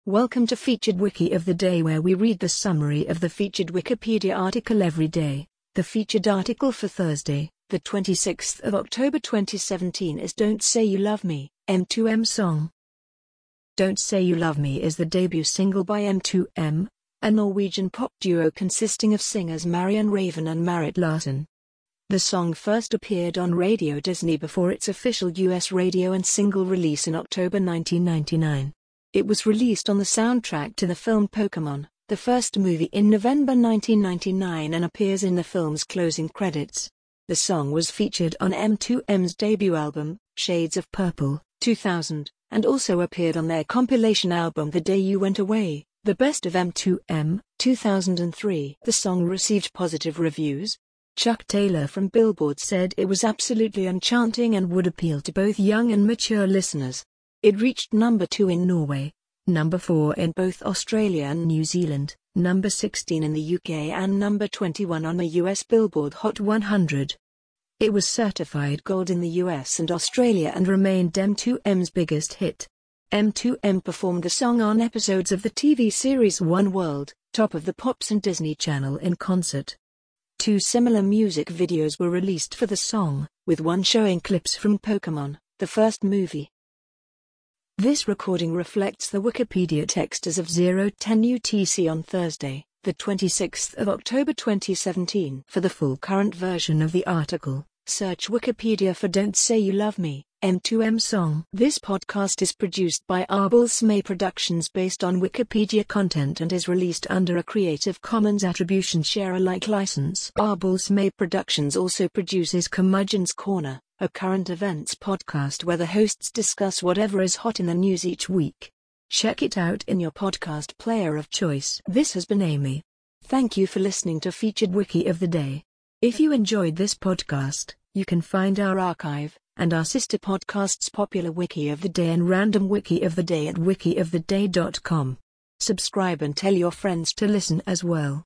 Welcome to Featured Wiki of the Day, where we read the summary of the featured Wikipedia article every day. The featured article for Thursday, the 26th of October 2017 is Don't Say You Love Me, M2M song. Don't Say You Love Me is the debut single by M2M, a Norwegian pop duo consisting of singers Marianne Raven and Marit Larsen. The song first appeared on Radio Disney before its official US radio and single release in October 1999. It was released on the soundtrack to the film Pokémon, the first movie, in November 1999 and appears in the film's closing credits. The song was featured on M2M's debut album, Shades of Purple, 2000, and also appeared on their compilation album The Day You Went Away, The Best of M2M, 2003. The song received positive reviews. Chuck Taylor from Billboard said it was absolutely enchanting and would appeal to both young and mature listeners. It reached number 2 in Norway, number 4 in both Australia and New Zealand, number 16 in the UK and number 21 on the US Billboard Hot 100. It was certified gold in the US and Australia and remained M2M's biggest hit. M2M performed the song on episodes of the TV series One World, Top of the Pops and Disney Channel in concert. 2 similar music videos were released for the song, with one showing clips from Pokémon, the first movie. This recording reflects the Wikipedia text as of 0:10 UTC on Thursday, the 26th of October 2017. For the full current version of the article, search Wikipedia for Don't Say You Love Me, M2M song. This podcast is produced by Arbulsmay Productions based on Wikipedia content and is released under a Creative Commons Attribution Share Alike license. Arbulsmay Productions also produces Curmudgeon's Corner, a current events podcast where the hosts discuss whatever is hot in the news each week. Check it out in your podcast player of choice. This has been Amy. Thank you for listening to Featured Wiki of the Day. If you enjoyed this podcast, you can find our archive and our sister podcasts Popular Wiki of the Day and Random Wiki of the Day at wikioftheday.com. Subscribe and tell your friends to listen as well.